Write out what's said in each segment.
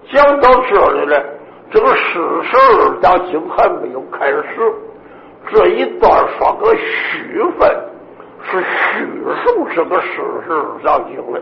讲到这里呢，这个事实当经还没有开始，这一段说个虚分，是叙述这个事实上经的。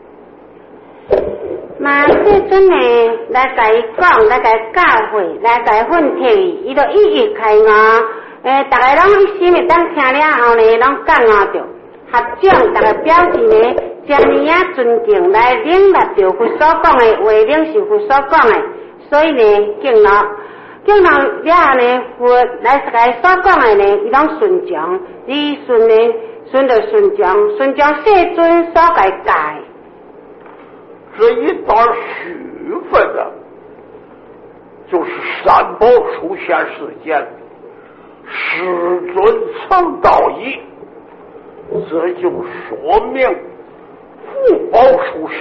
嘛，这阵呢来甲伊讲，来甲伊教诲，来甲伊训诫伊，伊就一一开牙。大家拢一心会当听了后呢，拢感觉着合掌，大家表示呢，将呢啊尊敬来领纳着佛所讲的话，领受佛所讲的，所以呢敬老了后呢，佛来甲伊所讲的呢，伊拢顺从，伊顺从世尊所甲伊教。 这一段虚分的，就是三宝出现事件，师尊曾道义，这就说明福宝出世，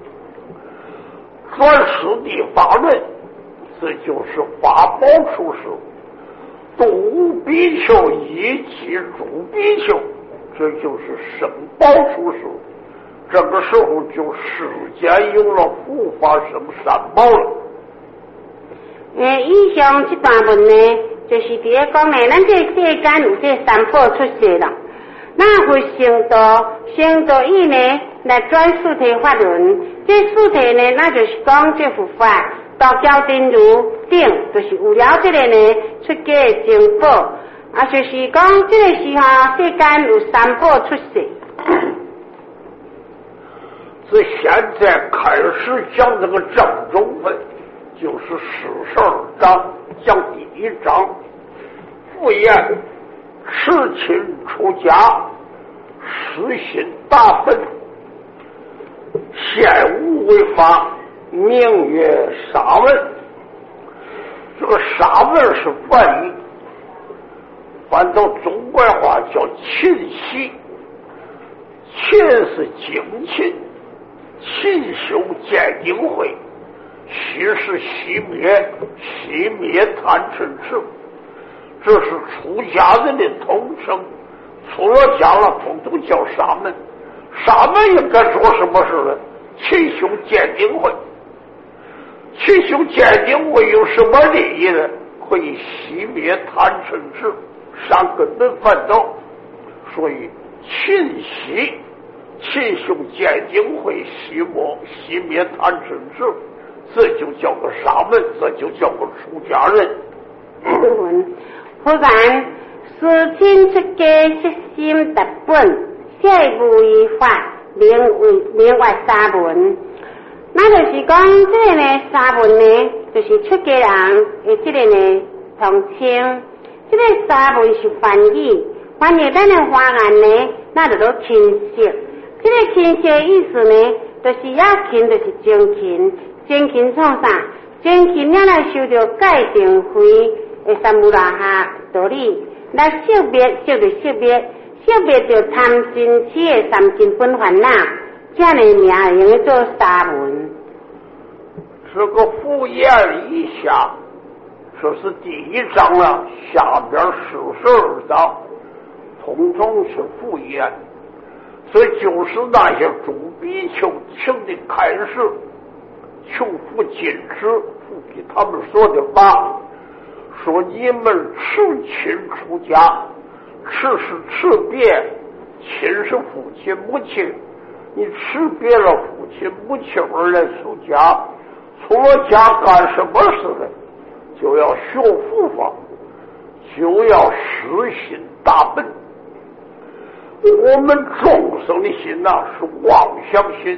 转世地法轮，这就是法宝出世，度比丘以及诸比丘，这就是圣宝出世。这个时候就世间有了护法圣三宝了。 以上这段文呢，就是伫咧讲呢，咱这世间有这三宝出世了。那佛成道以呢，来转四谛法轮。这四谛呢，那就是讲这佛法道教真如等，就是有了这个呢出家的正宝，就是讲这个时候世间有三宝出世。 自现在开始讲这个正中分，就是42章，讲第一章，复言持亲出家，实行大本，现无为法，名曰沙文。这个沙文是梵语，翻到中国话叫勤习，勤是精勤。勤修鉴定会，虚是熄灭贪嗔痴，这是出家人的统称。出了家了，统统叫沙门。沙门应该做什么事呢？勤修鉴定会。勤修鉴定会有什么利益呢？可以熄灭贪嗔痴，上根本烦恼。所以勤修鉴定会，熄灭贪嗔痴，这就叫个沙门，这就叫个出家人。 忽然思亲出家，悉心达本，谢无依法，名为沙门。那就是讲这个呢，沙门呢，就是出家人的这个呢统称。这个沙门是翻译咱的华言呢，那就都亲戚。这个亲戚的意思呢，就是雅勤，就是精勤。精勤创啥？精勤了来修着戒定慧的三无拉哈道理，来识别着贪嗔痴的三根本烦恼，这样的名用做沙门。 这个复言一下，这是第一章了，下边42章，统统是复言。这就是那些诸比丘请的开示，求佛禁止，佛给他们说的话，说你们持亲出家，持是持别，亲是父亲母亲，你持别了父亲母亲而来出家，出了家干什么事呢？就要学佛法，就要实行大本。我们众生的心呐，是妄想心，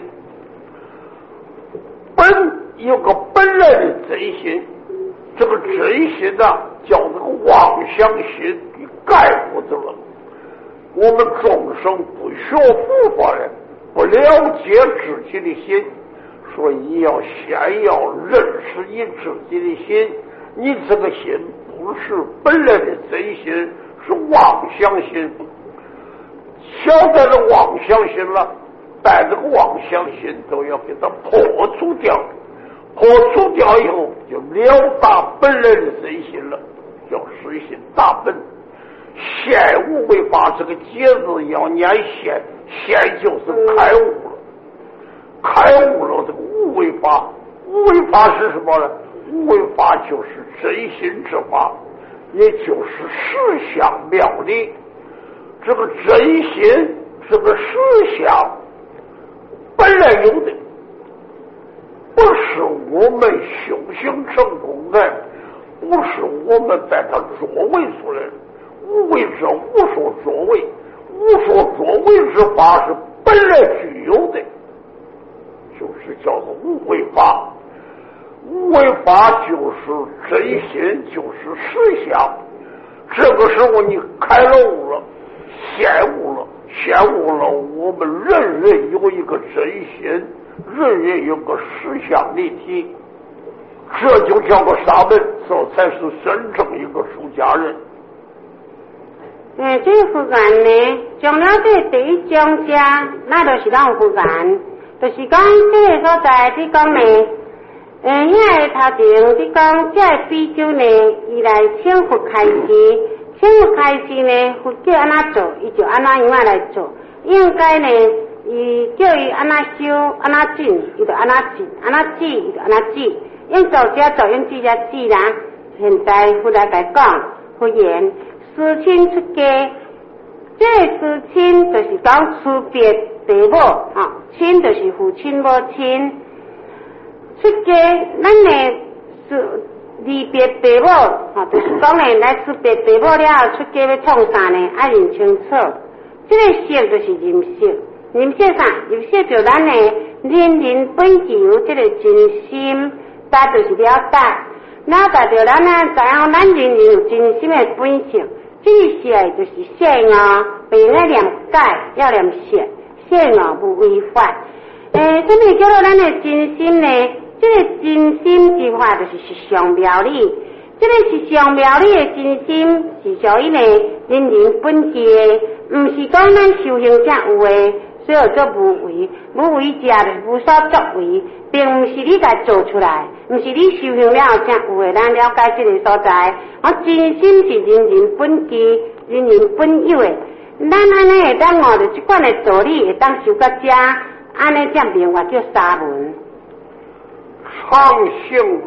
有个本来的真心，这个真心呐，叫这个妄想心给盖过去了。我们众生不学佛法的，不了解自己的心，所以要先要认识你自己的心，你这个心不是本来的真心，是妄想心。晓得了妄想心了，带这个妄想心都要给它破除掉，破除掉以后就了达本来的真心了，叫实行大本。现无为法，这个节字要念现，现就是开悟了，开悟了这个无为法， 无为法是什么呢？无为法就是真心之法，也就是实相妙理。这个真心，这个实相本来有的，不是我们修行成功的，不是我们在它作为出来的。无为者无所作为，无所作为之法是本来具有的，就是叫做无为法。无为法就是真心，就是实相。这个时候你开了悟了，显悟了，我们人人有一个真心，人人有个实相立体，这就叫个沙门，这才是真正一个出家人。 这个佛言呢，从了这第一章家，那就是咱佛言，就是讲这个所在，你讲呢，遐个头前你讲这个比丘呢，伊来请佛开示，请佛开示呢，佛叫安怎做，伊就安怎样来做。应该呢，伊叫伊安怎修，安怎进，伊就安怎进；安怎止，伊就安怎止。应做者做，应止者止啦。现在佛来甲讲，佛言。思亲出家，这个思亲就是讲区别父母啊，亲就是父亲母亲。出家，咱呢是离别父母啊，就是讲呢来区别父母了后，出家要创啥呢？爱认清楚。这个性就是人性，人性啥？人性就咱呢人人本具有这个真心，咱就是了解。了解到咱呢，知影咱人人有真心的本性。这些就是善恶，并要念解，要念善，善恶不违法。什么叫做咱的真心呢？这个真心之法就是实相妙理。这个实相妙理的真心是属于呢人人本具的，不是讲咱修行者有的，所以做无为，无为者就是无所作为，并不是你家做出来，不是你修行了后才有的。咱了解这个所在，真心是人人本具、人人本有的。咱安尼会当学着这款的道理，会当修到这，安尼才明白叫沙门。 常行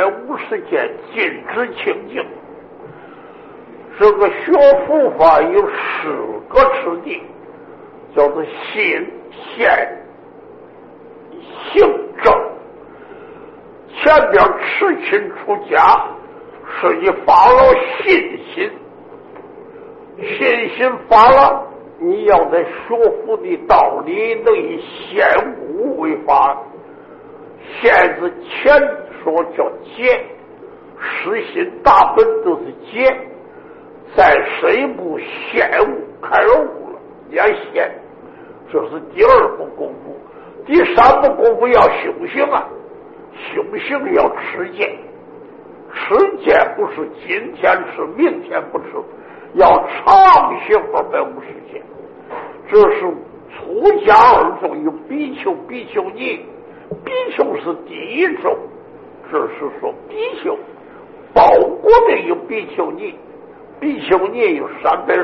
250件，尽知清净。这个学佛法有10个次第，叫做信、现、行、正。前边持亲出家是你发了信心，信心发了，你要在学佛的道理能以现悟为法。现字前说叫解，实心大本都是解，在谁不现悟开了悟了也现，这是第2步功夫。第3步功夫要修行啊，修行要持戒，持戒不是今天吃明天不吃，要常行250件。这是出家2种，有比丘、比丘尼。比丘是第1种，这是说比丘，包括的有比丘尼，比丘尼有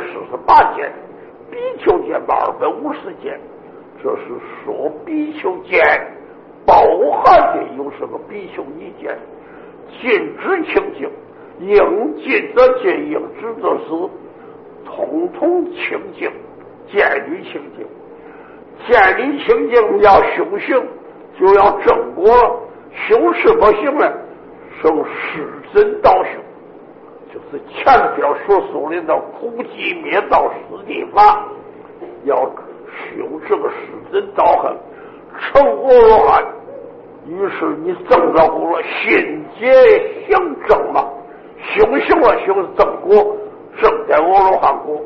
348件，比丘戒250件，这是说比丘戒，包含的有什么比丘尼戒？禁止清净，应禁则禁，应止则止，统统清净，建立清净，建立清净要修行。就要正果了，修什么行呢？生世真道行，就是前边所说的那苦集灭道四谛法，要修这个世真道行，成阿罗汉。于是你证到过了，心结行正了，修行了，修正果，正在阿罗汉果。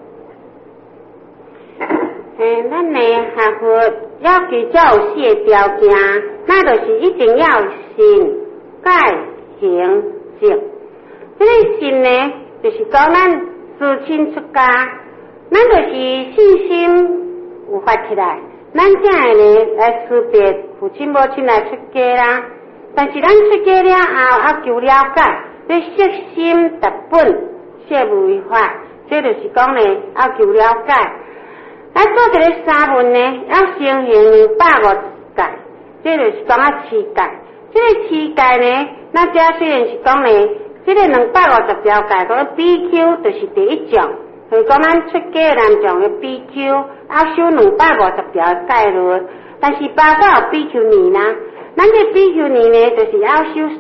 咱呢学佛要比较有4个条件，那就是一定要信、解、行、证。这个信呢，就是讲咱思亲出家，咱就是信心有发起来，咱才会呢来识别父亲母亲来出家啦。但是咱出家了后，要求了解，要悉心达本，切勿违法。这就是讲呢，要求了解。咱做这个沙门呢，要行250戒，这就是讲7戒。 这个期间呢，咱遮虽然是讲呢，这个250条界个 BQ 就是第一种，就是讲咱出家人种的 BQ， 要修250条戒律，但是包括有 BQ 年啦，咱这 BQ 年呢，就是要修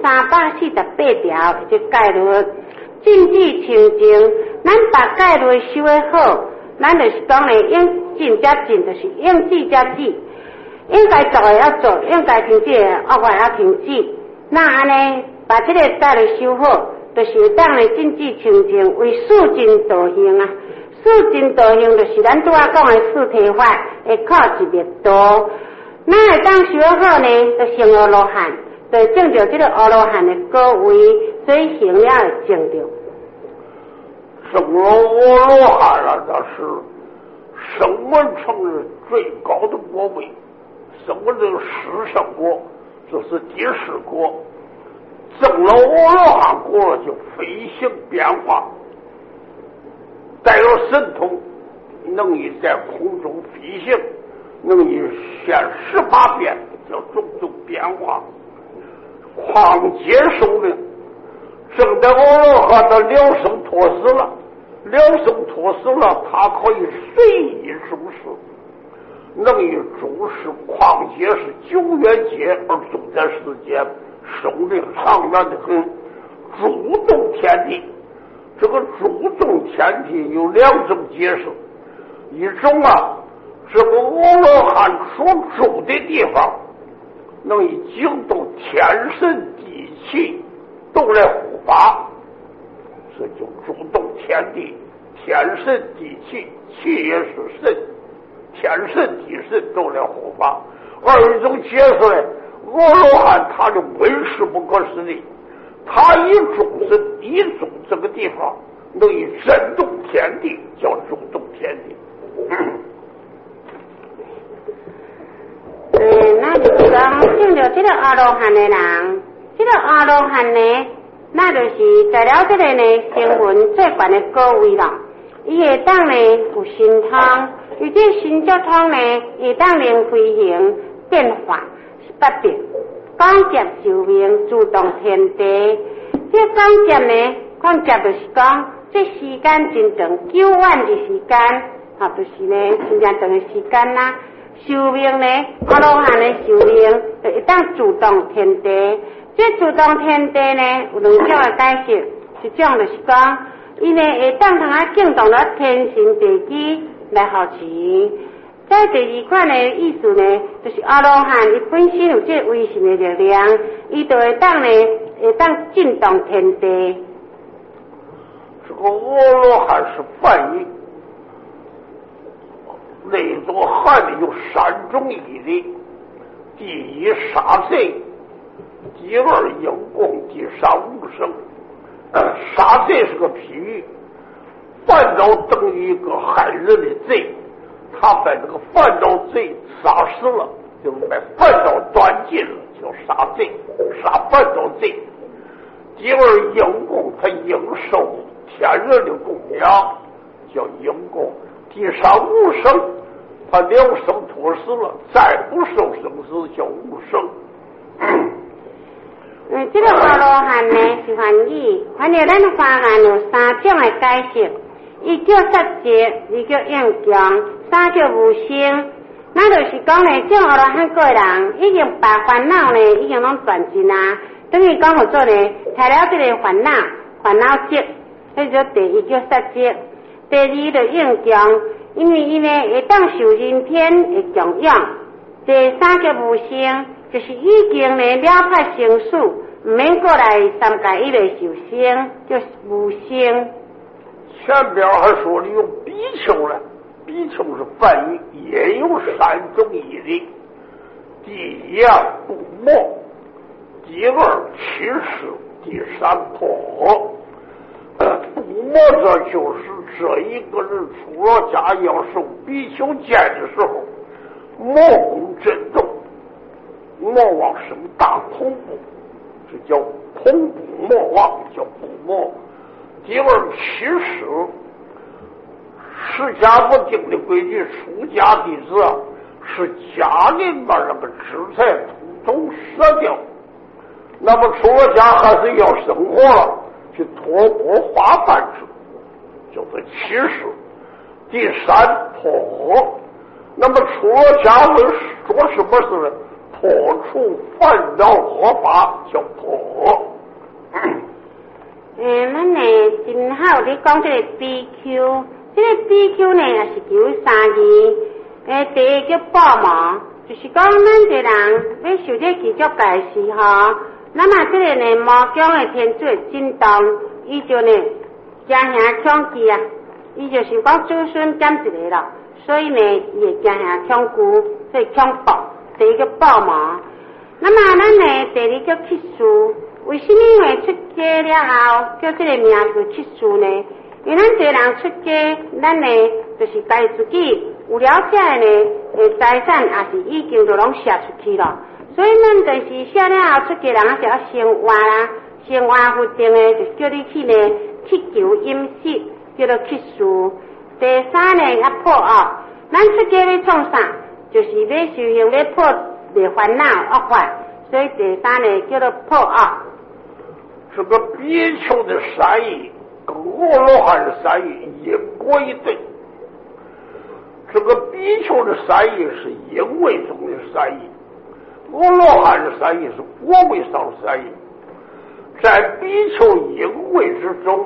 348条这戒律，禁止清净，咱把戒律修得好，咱就是讲呢，应禁则禁，就是应止则止。应该做的要做，应该停止的恶法要停止。那安尼把这个戒律修好，就是当呢禁止清净，为四真道行啊。四真道行就是咱拄仔讲的四体法，会靠一灭道。咱会当修好呢，就成阿罗汉，就证着这个阿罗汉的果位，所以行了会证着。 成了阿罗汉啊，那是声闻乘是最高的果位。什么这个十圣果，这是第10果。证了阿罗汉果了，就飞行变化，带有神通，能以在空中飞行，能以现18变，叫种种变化。况接受的，证得阿罗汉的了生脱死了，了生脱死了，他可以随意诸事。能以诸事况且是久远劫而住在世间，寿命长远的很，主动天地。这个主动天地有2种解释，一种啊，这个阿罗汉所住的地方，能以惊动天神地气都来护法，这就主动天地，天神地气，气也是神。天神地神都来护法。2种解释呢，阿罗汉他的威势不可思议，他一种这个地方能以震动天地，叫主动天地。 那就是讲证着这个阿罗汉的人，这个阿罗汉呢，那就是在了这个呢声闻最悬的果位啦。伊会当呢有神通，伊这神交通呢会当能飞行变化18变，讲接寿命主动天地。这讲接呢，讲接就是讲这时间真长，9万的时间，就是呢真正长的时间啦。寿命呢，阿罗汉的寿命就会当主动天地。这主动天地呢，有2种的解释，一种就是讲。伊呢会当通啊敬动了天神地基来护持。再第2款的意思呢，就是阿罗汉伊本身有这威神的力量，伊就会当震动天地。 这个阿罗汉是梵语，那座汉里有3种义理：第一杀贼，第2应供，第3无生。杀贼是个譬喻，犯着等于一个害人的贼，他把这个犯着贼杀死了，就把犯着断尽了，叫杀贼，杀犯着贼。第2应供，他应受天人的供养，叫应供。第3无生，他了生脱死了，再不受生死，叫无生。 这个阿罗汉呢是梵语，反正咱华言有3种的解释，一叫杀劫，二叫应供，3叫无生。那就是讲呢，这阿罗汉个人已经把烦恼呢已经拢断尽啊，等于讲好做呢，除了这个烦恼劫，那就第1叫杀劫，第2就应供，因为伊呢会当受人天的供养，第3叫无生。就是已经呢了脱生死，唔免过来3界一类受生，叫无生。 前边还说了有比丘了，比丘是梵语，也有3种义理：第1不魔，第2起誓，第3破。不魔这就是这一个人出了家要受比丘戒的时候，魔功震动。魔王生大恐怖，这叫恐怖魔王，叫不魔。第2起誓，释迦佛定的规矩，出家弟子是家里面那个资财统统舍掉， 那么出了家还是要生活了，去托钵化饭吃，就是七事。第三破，那么出了家会做什么事呢？破除烦恼恶法叫破。 咱呢真好，你讲这个 BQ， 这个 BQ 呢也是求三字。第一叫报毛，就是讲咱一个人要受这祈祝戒时吼，那么这个呢魔宫的天主震动，伊就呢家兄抢记啊，伊就是讲子孙减一个咯，所以呢伊会家兄抢姑，所以抢报。第一个报毛，那么咱呢第二叫乞术，为什么会出家了后叫这个名叫乞术呢？因为咱这人出家，咱呢就是家自己有了解呢，财产也是已经就拢写出去了，所以咱就是写了后出家人是要生活啦，生活决定呢就叫你去呢去求饮食，叫做乞术。第三呢要破恶，咱出家要创啥？就是要修行要破灭烦恼恶法，所以第三呢叫做破恶。 这个比丘的善意跟阿罗汉的善意一国一对。这个比丘的善意是因位中的善意，阿罗汉的善意是果位上的善意。在比丘因位之中，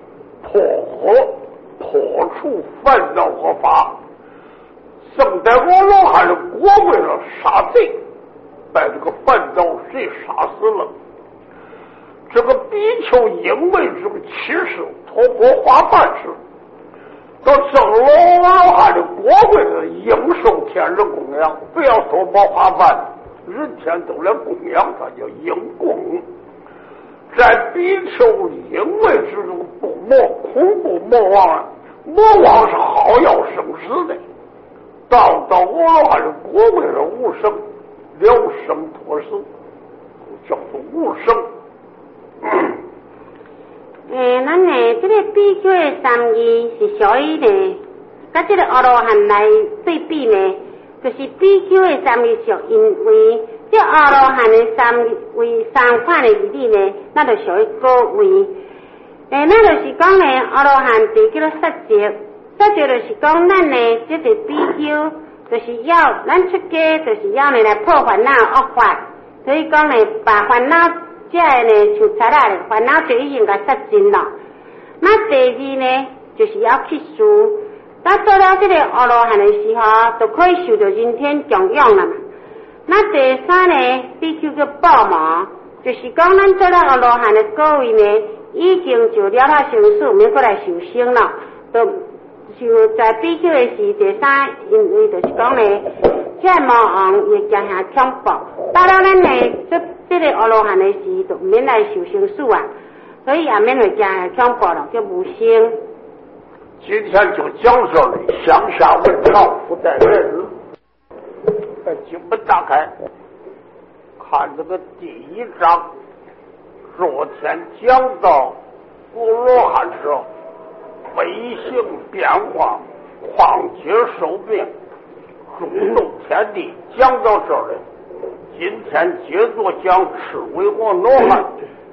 破除烦恼和法，正在阿罗汉的果位上杀贼，把这个烦恼谁杀死了。这个比丘因为这个七事托钵化饭吃，到正了阿罗汉的果位的应受天人供养，不要托钵化饭，人天都来供养，它叫应供。在比丘因为之中不恐怖魔王，魔王是好要生死的，到阿罗汉的果位上无生，了生脱死，叫做无生。 咱呢，这个比丘的三义是属于呢，跟这个阿罗汉来对比呢，就是比丘的三义属因为这阿罗汉的三位三款的义理呢，那就属于果位。那就是讲呢，阿罗汉就叫做杀劫，杀劫就是讲咱呢，这个比丘就是要咱出家，就是要呢来破烦恼恶法，所以讲呢，把烦恼。这个呢，像查啦，烦恼就已经甲杀尽了。那第二呢，就是要乞术。当做了这个阿罗汉的时候，就可以受到人天供养了嘛。那第三呢，比丘叫报毛，就是讲咱做了阿罗汉的果位呢，已经就了他生死，免过来受生了。就在比丘的时，第三，因为就是讲呢，这魔王也加下强暴，到了咱呢，这个阿罗汉的时就免来受生死啊，所以也免会加下强暴了，叫无生。 今天就讲这里，向下文章附带来日。把经本打开，看这个第一章。昨天讲到阿罗汉时，飞行变化，旷劫受命，中动天地，讲到这里。今天接着讲赤尾阿罗汉。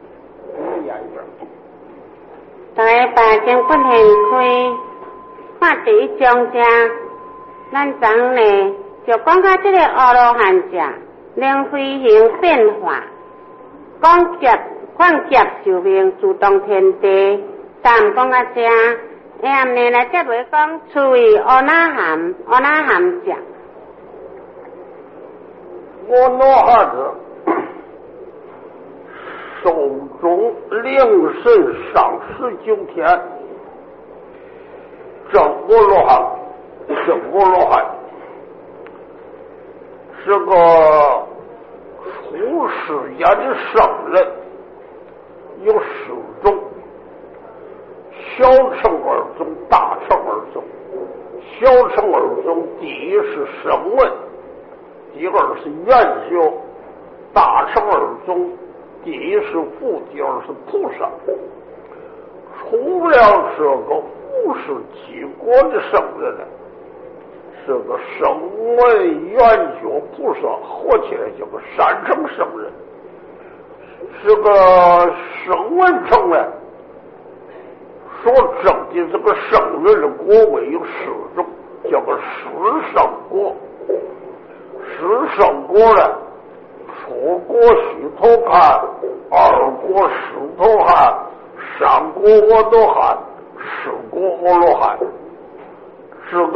大家把经本掀开，看第一章者，咱讲呢就讲到这个阿罗汉者，能飞行变化，讲旷劫受命，主动天地。但讲到这，下面来接落讲赤尾阿罗汉者。 阿罗汉者，寿终灵神上19天，正阿罗汉是个出世间的圣人，有四种：小乘二宗、大乘二宗。小乘二宗，第一是声闻，第二是圆觉，大乘二宗，第一是佛，第二是菩萨。除了是个无始七国的圣人呢，是个声闻圆觉菩萨，合起来叫个三乘圣人。 这个省文称呢，所征的这个省人的国位有10种，叫个10省国。10省国呢，初国须头汗，2国石头汗，3国阿罗汉，4国阿罗汉。这个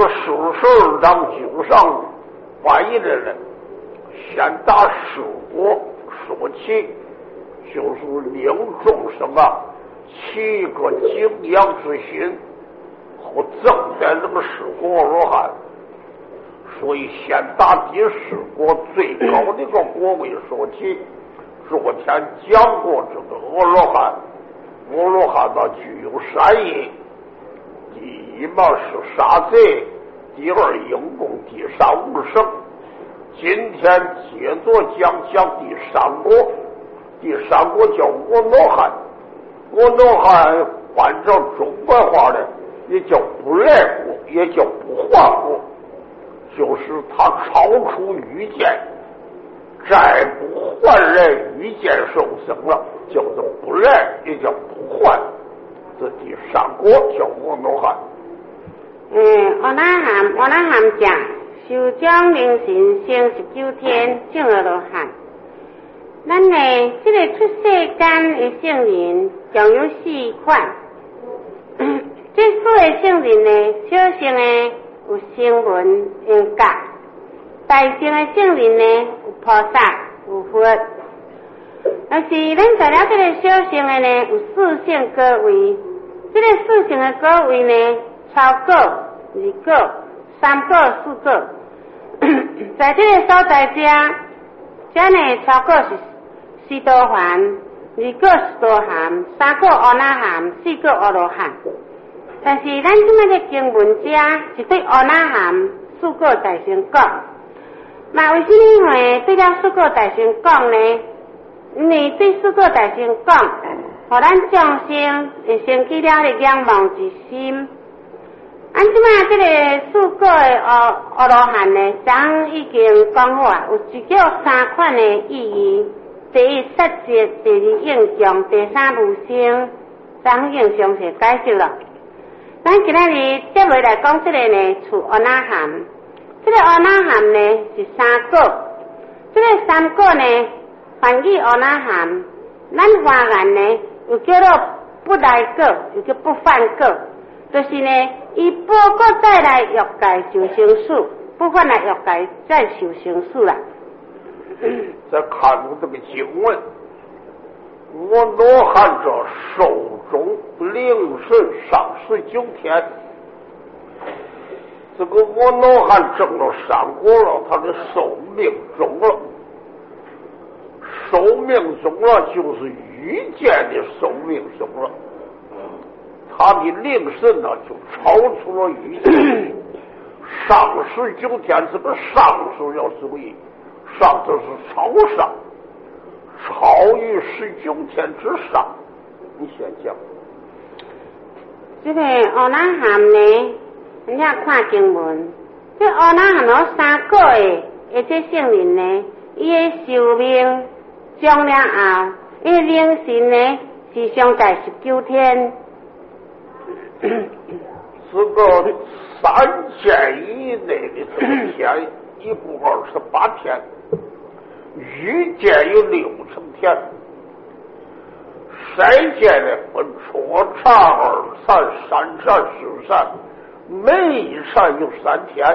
14章经上翻译的人，先打10国说起，就是令众生起一个敬仰之心，后增在这个10国阿罗汉。所以先打第10国最高的一个国位说起。昨天讲过这个阿罗汉，阿罗汉具有3义，第一是杀贼，第2应供，第3无生。今天接着讲第3国，第3国叫阿罗汉。阿罗汉换成中国话呢，也叫不来国，也叫不还国，就是他超出欲界，再不还来欲界受生了，叫做不来，也叫不还。这第3国叫阿罗汉。 阿那含讲修将灵神升19天正阿罗汉。咱呢，这个出世间的圣人共有4款。这4个圣人呢，小乘的有声闻、缘觉；大乘的圣人呢，有菩萨、有佛。但是咱在了这个小乘的呢，有4乘果位。这个4乘的果位呢，超果、2果、3果、4果。在这个所在这呢，超果是西多含，2果是多含，3果阿那含，4果阿罗汉。但是咱即摆的经文是对阿那含4果大乘讲。那为什么会对了4果大乘讲呢？因为对4果大乘讲，互咱众生会升起了迄个仰望之心。即摆这个4果的阿罗汉呢，咱已经讲好啊，有一叫3款的意义。第一色界，第2应供，第3无生，咱已经详细解释了。咱今仔日接落来讲这个呢，是阿那含。这个阿那含呢是3果，这个3果呢翻译阿那含，咱华言呢又叫做不来果，又叫不犯果，就是呢，伊报果再来欲界受生死，不犯来欲界再受生死啦。 再看出这个经文，阿罗汉者寿终灵神上19天。这个阿罗汉证了3果了，他的寿命终了。寿命终了，就是欲界的寿命终了。他的灵神呢，就超出了欲界。上19天，这个上是要注意。上就是超上，超于19天之上。你先讲。 这个阿那含呢，人家看经文，这阿那含有3果的这圣人呢，伊的寿命终了后，伊的灵神呢是上在19天。 这个3天以内的这个天，一共28天。欲界有6层天，3界呢分初禅、2禅、3禅、4禅，每一禅有3天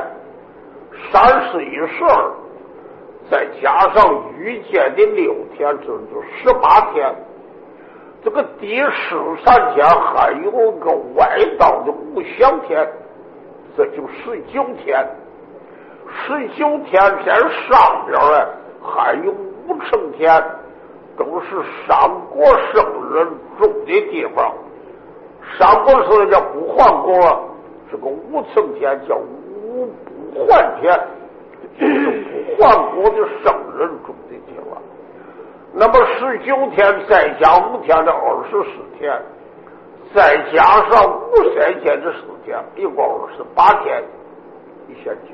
，31、12，再加上欲界的6天，这就18天。这个第13天还有个外道的无想天，这就19天。19天偏上边呢还有5层天，都是上国圣人住的地方。上国圣人叫不还国了，这个5层天叫无不还天，就是不还国的圣人住的地方。那么19天再加5天的24天，再加上53天的4天，一共28天。你先讲。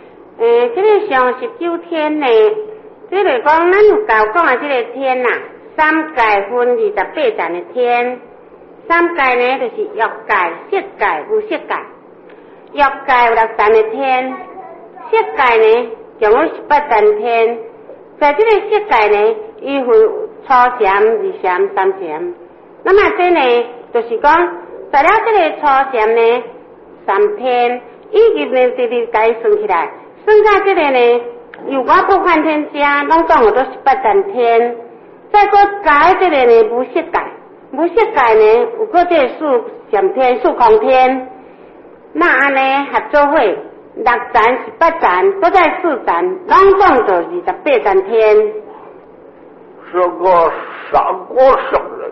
这个上19天呢，这个讲咱有教讲的这个天呐， 三界分28层的天，三界呢就是欲界、色界、无色界。欲界有6层的天，色界呢共有18层天。在这个色界呢，伊分初禅、二禅、三禅。那么这呢，就是讲，在了这个初禅呢，3天，以及呢直直甲伊算起来，算到这个呢，由我不换天家，拢总有到18层天。再搁加这个呢无色界，无色界呢有个这四禅天、四空天。那安尼合作伙，6层、18层，搁再4层，拢总就28层天。 这个三国圣人，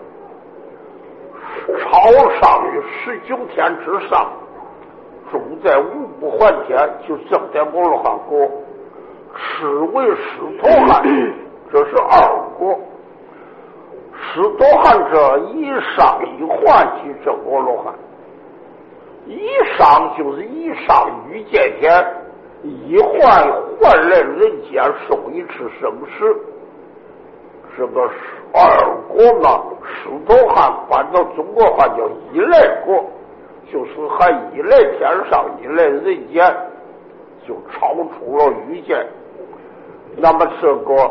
超上于19天之上，住在五不还天，就正在摩罗汉国，是为狮驼汉，这是2国。狮驼汉者一上一还即正摩罗汉，一上就是一上御界天，一还还来人间受一次生死。这个2国嘛，狮驼汉搬到中国话叫一来国，就是还一来天上一来人间，就超出了御界。那么这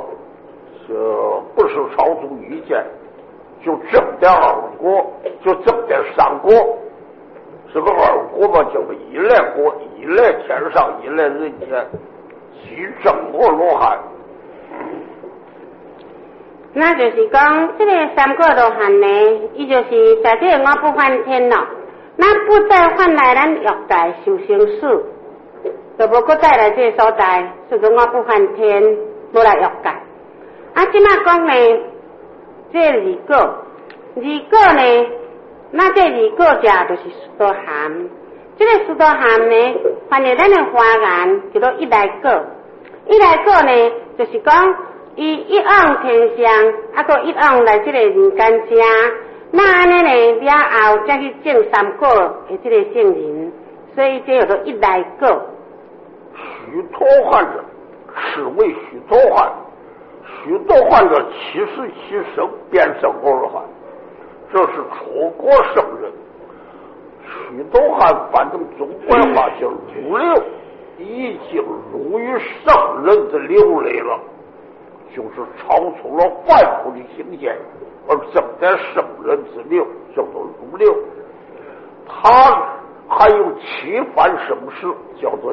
不是超出御界，就正在2国，就正在3国。这个2国嘛，叫一来国，一来天上一来人间，即正摩罗汉。 那就是讲，这个3个罗汉呢，伊就是在这个我不还天了，那不再换来咱欲界受生死，就无搁再来这个所在，所以讲我不还天，无来欲界。啊，即马讲呢，这2个呢，那这2个者就是狮驼汉。这个狮驼汉呢，翻译咱的华言叫做一来个。一来个呢，就是讲。伊一往天上，搁一往来这个人间家，那安尼呢了后再去证3个的这个圣人，所以这叫做一来个。 须陀洹者，是为须陀洹。须陀洹者77生变成摩罗汉，这是出国圣人。须陀洹翻成中国话叫入流，已经入于圣人的流类了。就是超出了凡夫的境界，而正在圣人之流，叫做入流。他还有7番生死，叫做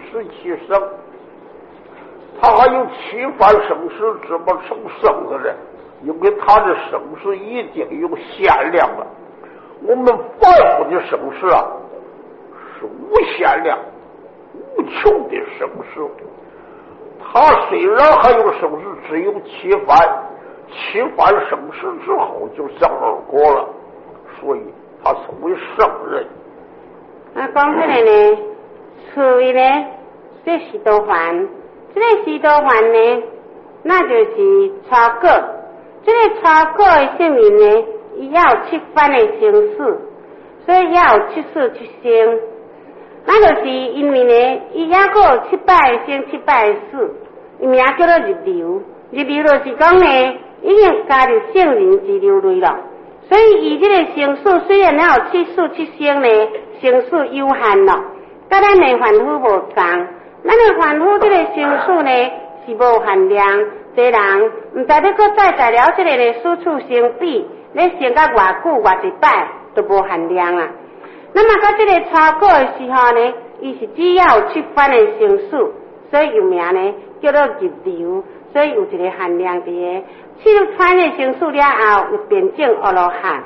77生。他还有7番生死，怎么成圣的呢？因为他的生死一定有限量的。我们凡夫的生死啊，是无限量、无穷的生死。他虽然还有生死，只有7番生死之后就上2国了，所以他称为圣人。 那讲这个呢，所以呢，这狮驼洹，这个狮驼洹呢，那就是初果。这个初果的圣人呢，伊要有7番的生死，所以要有7世7生。那就是因为呢，伊还阁有7摆生7摆死，伊名叫做入流。入流就是讲呢，已经加入圣人之流类了。所以伊这个生死虽然还有7世7生呢，生死有限了，甲咱的凡夫无同。咱的凡夫这个生死呢是无限量，这人毋知要阁再在了这个呢四处生比，咧生到偌久偌一摆都无限量啊。那么到这个初果的时候呢，伊是只要有7番的生死，所以有名呢叫做入流，所以有一个限量的。7番的生死了后，又变成阿罗汉。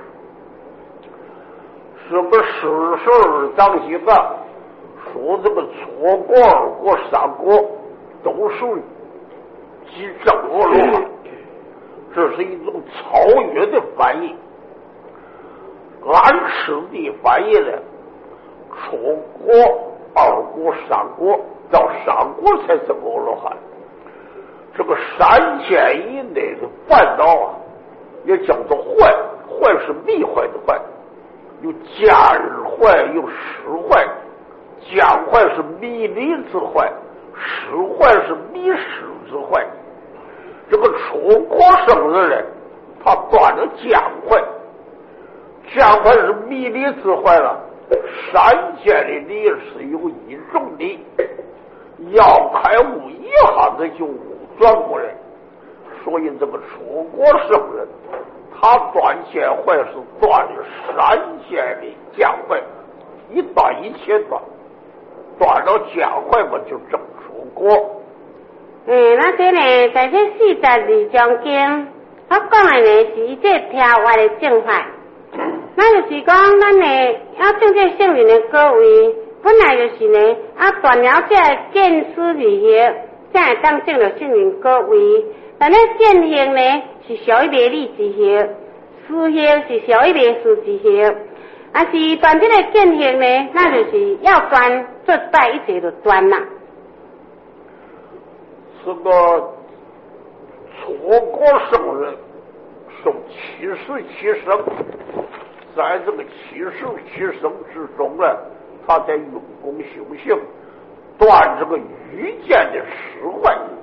是不是当几个说这个初果、2果、3果都属于即正阿罗汉？这是一种超越的翻译。按次第翻译的，初果、2果、3果，到3果才正阿罗汉。这个3000以内的烦恼啊，也叫做坏，坏是迷坏的坏，有假日坏，有实坏。假坏是迷离之坏，实坏是迷失之坏。这个初果圣人呢， 他断了姜惠，姜惠是迷离智慧了。山间的理是有一种理，要开悟一下子就转过来。所以这个出国圣人，他断姜惠是断了山间的姜惠，一断一切断，断了姜惠嘛就正出国。 那这呢，在这42章经，我讲的呢是这条外的正法。那就是讲，咱呢要正这圣人的各位，本来就是呢，断了这见思利益，才会当正了圣人各位。但咧见行呢是属于迷理之行，思行是属于迷事之行。是断这个见行呢，那就是要断，做拜一切就断啦。 这个出国圣人受77生，在这个77生之中呢，他在用功修行，断这个愚见的实坏。